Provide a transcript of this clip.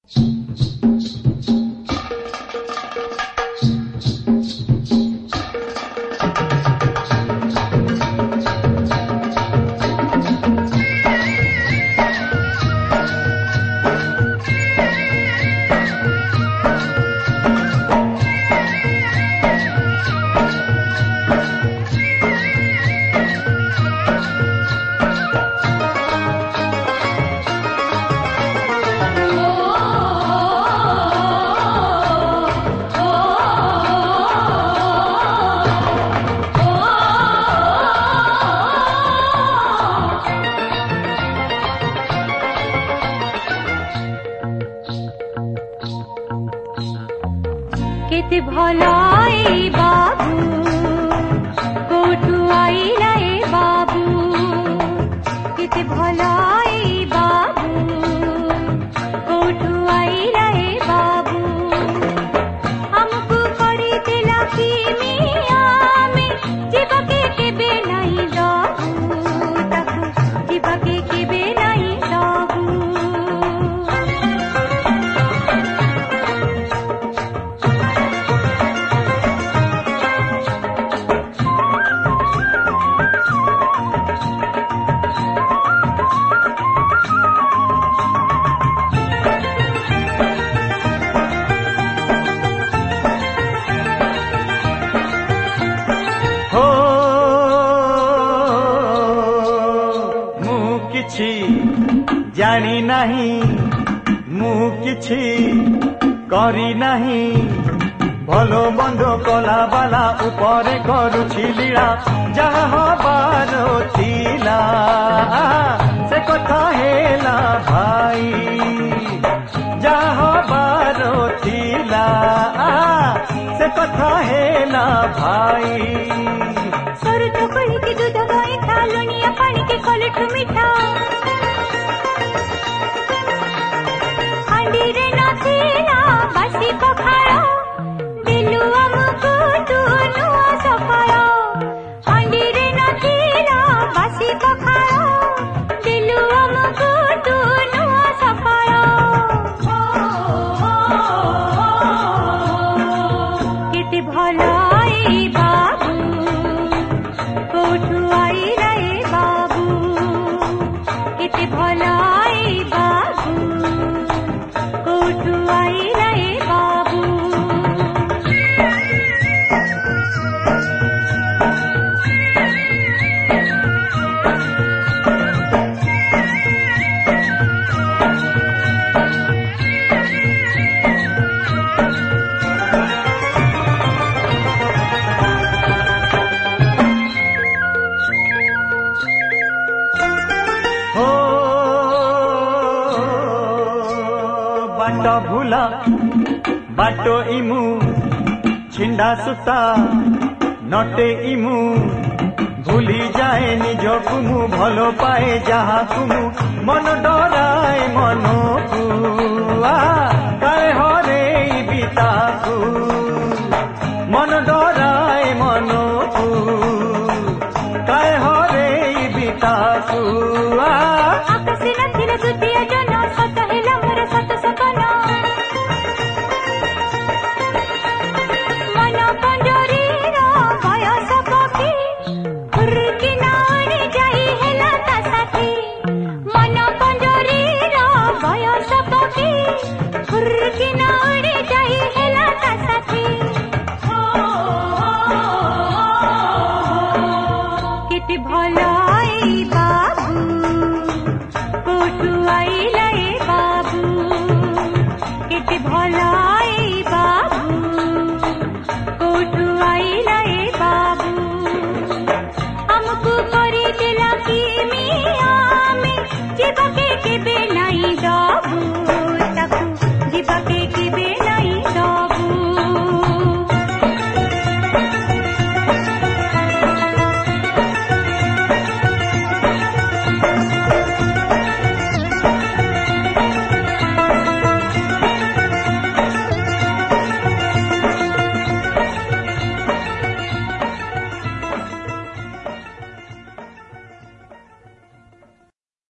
केते भलाई बाबू कोठू आइला ए बाबू केते भलाई बाबू कोठू आइला ए बाबू हमको पड़ी दिला की मिया में जीवके केबे नहीं जाबू तक जीवके केबे नहीं जाबू जानी नहीं मु किछि करी नहीं भलो बंध कला बाला ऊपर करुछि लीला जहाँ हबार थिला से कथा हेला भाई जहाँ हबार थिला से कथा हेला भाई सर तो कही के दूध गई था लुनिया पानी के कलठ मीठा रे नथिला बासी पखाड़ा दिलु हमको तू नुआ सफाया हांडी रे नथिला बासी पखाड़ा दिलु हमको तू नुआ सफाया केते भलाई बाबू कोठू आइला ए बाबू केते भलाई बाबू कोठू आइला ए बाबू बाट भूला बाटो इमु छिंडा सुता नटे इमु भूली जाए निजकु मु भलो पाए जहाँ कुमु मन डराए मनकु